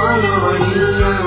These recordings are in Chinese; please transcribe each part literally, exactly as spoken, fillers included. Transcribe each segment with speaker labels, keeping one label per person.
Speaker 1: 罗尼亚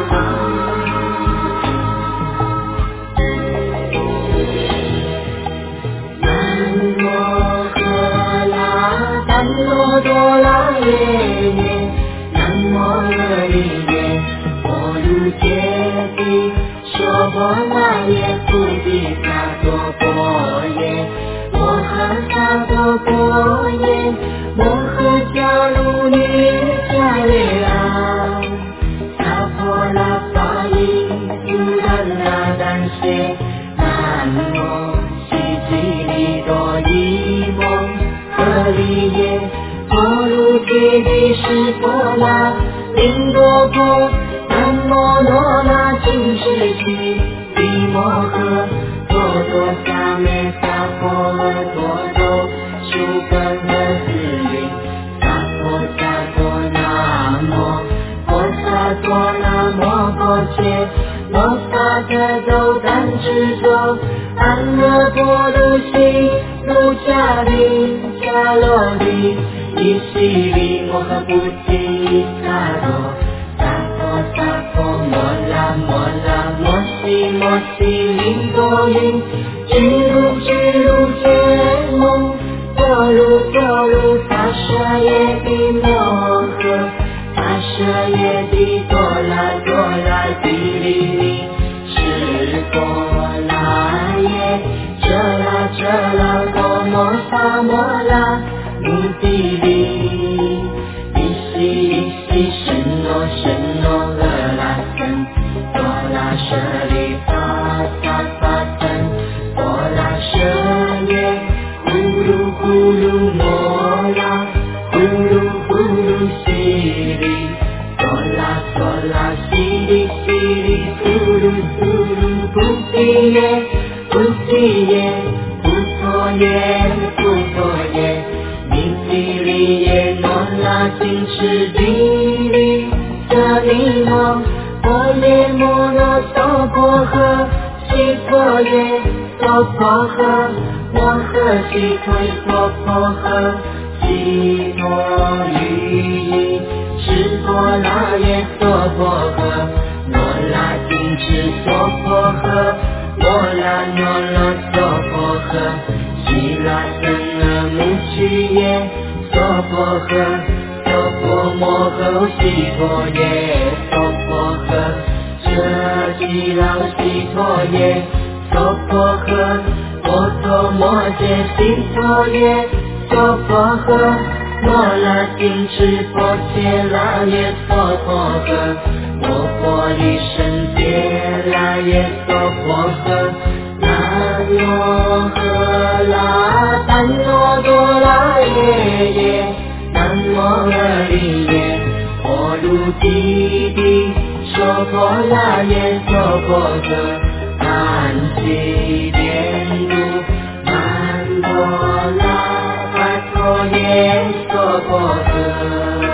Speaker 1: 南摩诃拉怛罗多拉耶耶南摩诃利耶波卢揭谛娑婆那耶菩提萨埵波耶摩诃萨埵波耶摩诃迦卢尼迦耶啊萨婆拉巴利苏达那丹谢南无悉吉利多伊摩诃利耶波卢揭谛湿婆拉林多婆南摩罗那净世居毗摩诃多多萨咩萨婆诃多多苏根诃斯云萨婆萨婆南摩婆萨婆南摩婆切摩萨特多丹智多安乐波卢悉卢迦利迦罗利伊悉利摩诃菩提萨埵萨婆萨婆摩拉摩拉摩悉摩悉林多云俱卢俱卢揭蒙多卢多卢萨舍耶帝摩诃萨舍耶帝多拉多拉帝利尼湿婆拉耶遮拉遮拉多摩萨摩拉目的利伊悉伊悉神罗神罗诃拉僧多拉舍利法萨法僧多拉舍耶呼噜呼噜摩拉呼噜呼噜悉利多拉多拉悉利悉利呼噜呼噜菩提耶菩提耶菩陀耶菩陀耶尼提利耶摩拉净持地利舍利摩婆耶摩罗娑婆诃悉婆耶娑婆诃摩诃悉陀娑婆诃悉陀喻夷湿婆拉耶娑婆诃摩拉净持娑婆诃摩拉摩罗娑婆诃悉拉僧那目祛耶娑婆诃娑婆摩诃悉陀耶娑婆诃舍悉劳悉陀耶娑婆诃摩陀摩揭悉陀耶娑婆诃摩拉净持婆伽拉耶娑婆诃摩婆利胜揭拉耶娑婆诃南摩诃拉怛罗多拉耶耶南摩诃利耶波卢揭谛娑婆拉耶娑婆诃南悉莲如南摩拉跋陀耶娑婆诃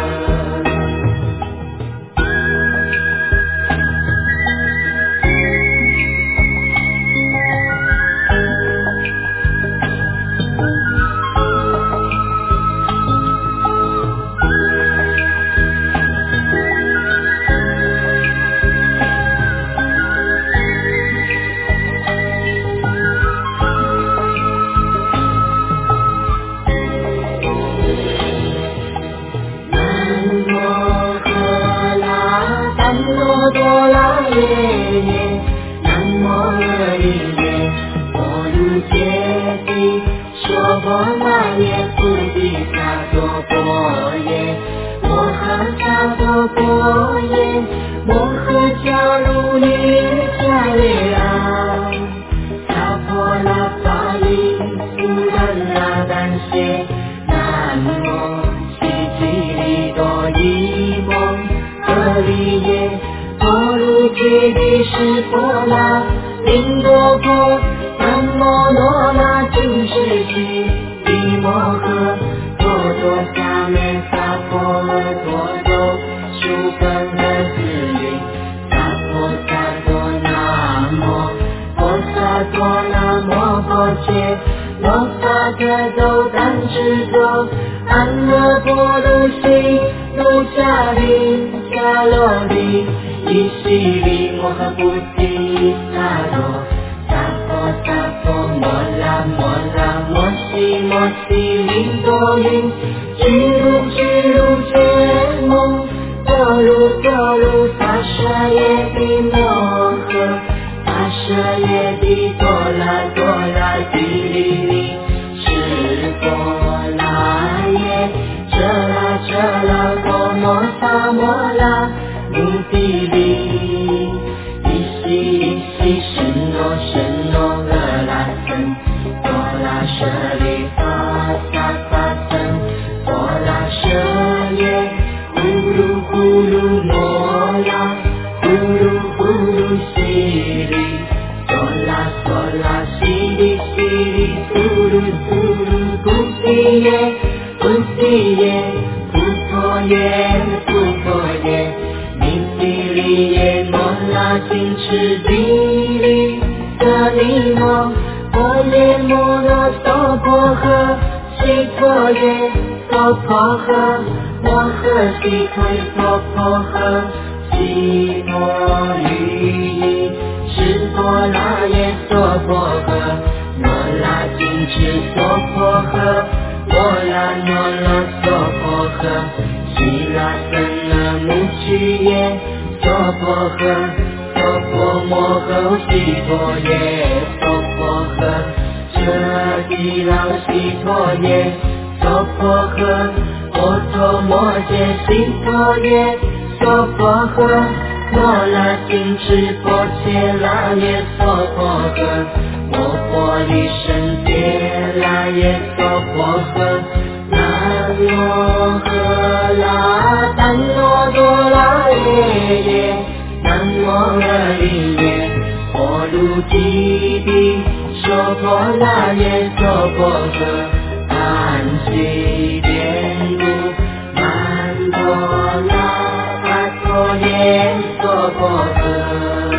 Speaker 1: 湿婆拉林多婆南摩罗那净世居毗摩诃多多萨咩萨婆诃多多苏根诃斯云萨婆萨婆南摩婆萨婆南摩婆切摩萨特多丹智多安乐波卢悉卢迦利迦迦罗利，伊西里摩诃菩提萨埵，萨婆萨婆摩拉摩拉摩西摩西林多云，俱卢俱卢羯摩，多卢多卢萨舍耶帝摩诃，萨舍耶帝多拉多拉帝利利，是多拉耶，遮拉遮拉多摩萨摩拉穆帝利，伊西伊西什诺什诺俄拉僧，多拉舍利法萨法僧，多拉舍耶，呼噜呼噜摩拉，呼噜呼噜西里，多拉多拉西里西里，呼噜呼噜菩提耶，菩提耶，菩陀耶，菩陀耶，弥提利耶，摩拉金持地利，舍利摩，波耶摩罗娑婆诃，悉陀耶，娑婆诃，摩诃悉陀耶，娑婆诃，悉陀喻，是多拉耶娑婆诃，摩拉金持娑婆诃，摩拉摩罗娑婆诃，悉拉僧那穆曲耶，娑婆诃，娑婆摩诃悉陀耶，娑婆诃，舍地老悉陀耶，娑婆诃，波陀摩揭悉陀耶，娑婆诃，摩拉金持波切拉耶，娑婆诃，摩婆利胜揭拉耶，娑婆诃，南摩诃拉丹罗多拉耶耶，南摩诃利耶，波卢基地，娑婆拉耶，娑婆诃，安悉莲路，南多拉阿陀耶，娑婆诃。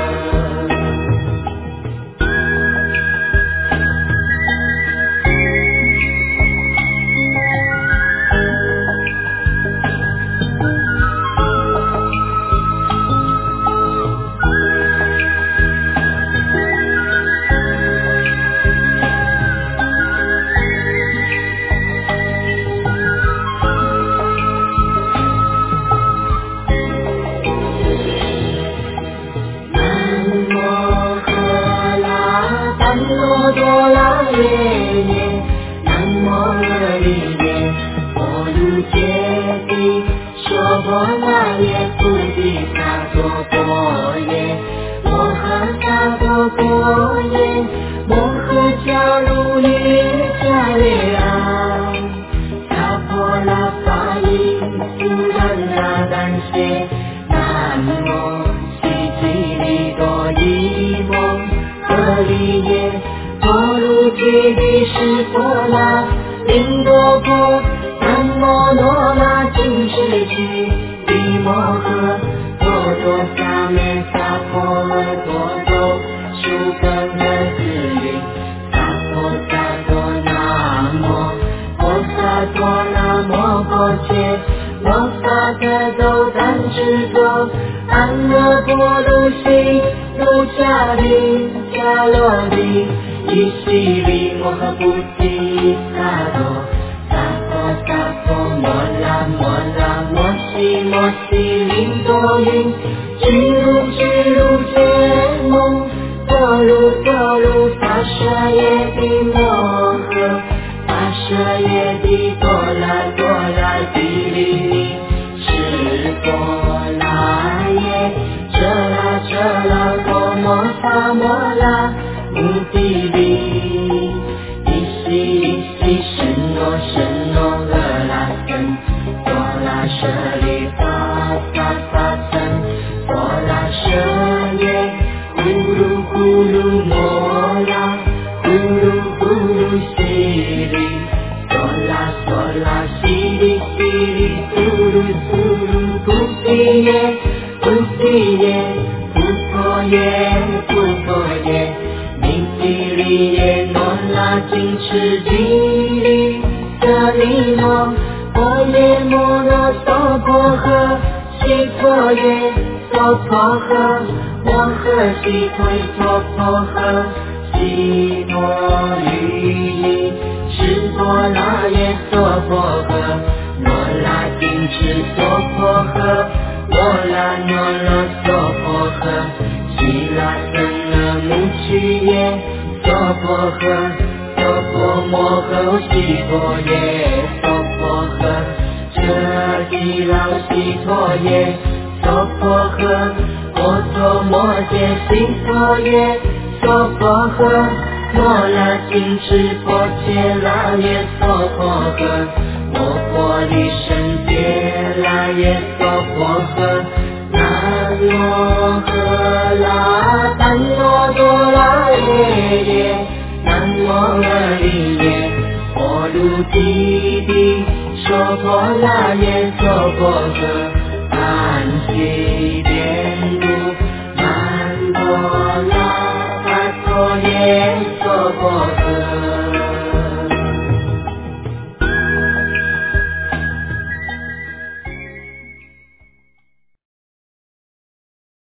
Speaker 1: 多拉耶耶，南摩诃利耶，波卢揭谛，娑婆拉耶，菩提萨埵波耶，摩诃萨埵波耶，摩诃迦卢耶迦列啊，萨婆拉法伊苏兰那丹谢，南摩悉吉利多伊摩诃利耶，波卢揭谛是多拉林多婆，南摩罗那金持居地摩诃，多多萨咩萨婆诃，多多苏格那子律，萨婆萨多那摩，婆萨多那摩婆切，摩萨特多丹持多，安那波卢悉卢迦利迦罗利，伊西里摩诃菩提萨埵，萨婆萨婆摩拉摩拉摩西摩西林多云，俱卢俱卢羯摩，多卢多卢萨舍耶帝摩诃，萨舍耶帝多拉多拉帝利利，是多拉耶，遮拉遮拉多摩萨摩拉穆帝利，伊西伊西什诺什诺俄拉僧，多拉舍利法萨法僧，多拉舍耶，呼噜呼噜摩拉，呼噜呼噜西里，多拉多拉西里西里，呼噜呼噜菩提耶，菩提耶，菩陀耶，菩陀耶，弥提利耶，摩拉金持地利，舍利摩，波耶摩罗娑婆诃，悉西陀耶娑婆诃，摩诃西陀耶娑婆诃，悉陀喻尼释陀那耶娑婆诃，罗那金持娑婆诃，罗那那罗娑婆诃，悉那僧那母趣耶娑婆诃，娑婆摩诃悉陀耶娑婆诃，舍悉劳悉陀耶娑婆诃，摩陀摩揭悉陀耶娑婆诃，摩那金持婆伽那耶娑婆诃，摩婆利胜揭那耶娑婆诃，那罗诃那般若多拉耶耶，南无阿利耶波卢提帝娑婆那耶娑婆诃，安悉遍度曼多那阿陀耶娑婆